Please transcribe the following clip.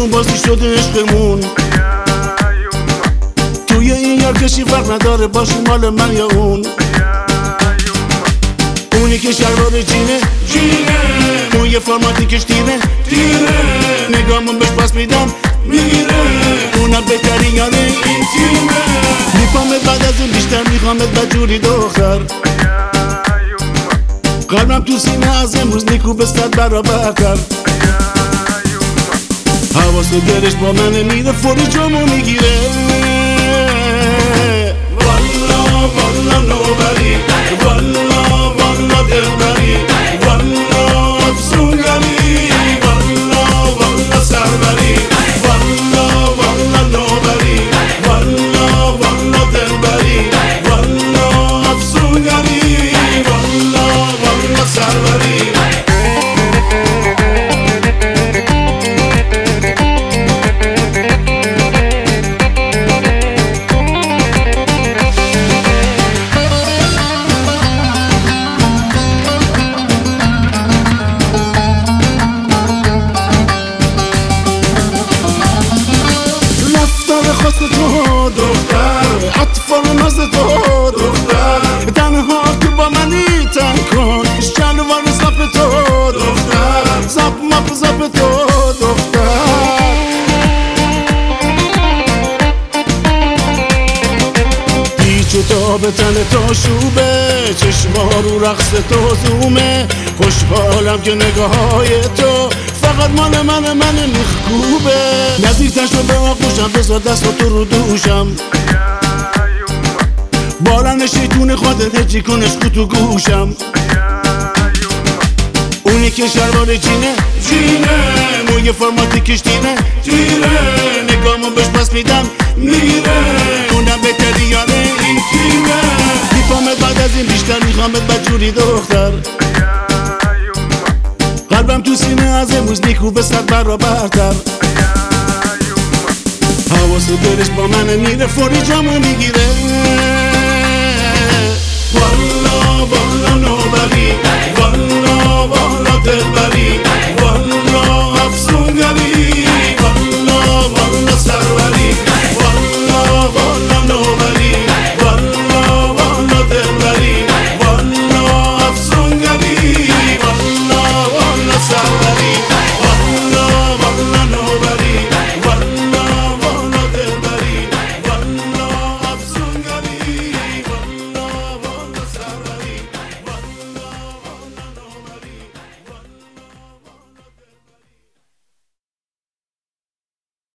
جون بازی شده عشقمون. توی این یار کشی فرق نداره باشی مال من یا اون. اونی که شلوار جینه موی فرماتی کش تیره نگامون بهش پاس میدم میره. اونم بهترین یاره این تیمه. میفهمت بعد از این بیشتر میخوامت بدجوری دختر. قلبم تو سینه از امروز نیکو به 100 برابرتر. حواس دلش با منه میره فوری جامو میگیره. والا والا نوبری والا والا دلبری والا افسونگری والا والا سربری والا والا نوبری والا والا دلبری والا افسونگری والا والا سربری. خواست تو دختر اطفال مست تو دختر تنها که با منی تن کن شلوار زپ تو دختر زپ مپ زپ تو دختر. پیچ تا به تن تو شوبه چشما رو رقص تو زومه. خوشحالم که نگاه های تو فقط مال من میخکوبه. نزدیکتر شو به آغوشم بذار دست تو رو دوشم. بالن شیطون خودت هجی کن عشقو تو گوشم. اونی که شلوار جینه موی فرماتی کش تیره نگامو بهش پس میدم میره. اونم بهتری یاره این تیمه. میفهمت بعد از این بیشتر میخوامت بدجوری دختر. قلبم تو سینه از امروز نیکو به 100 برابرتر. حواس دلش با من میره فوری جامو میگیره. والا والا نوبری والا والا دلبری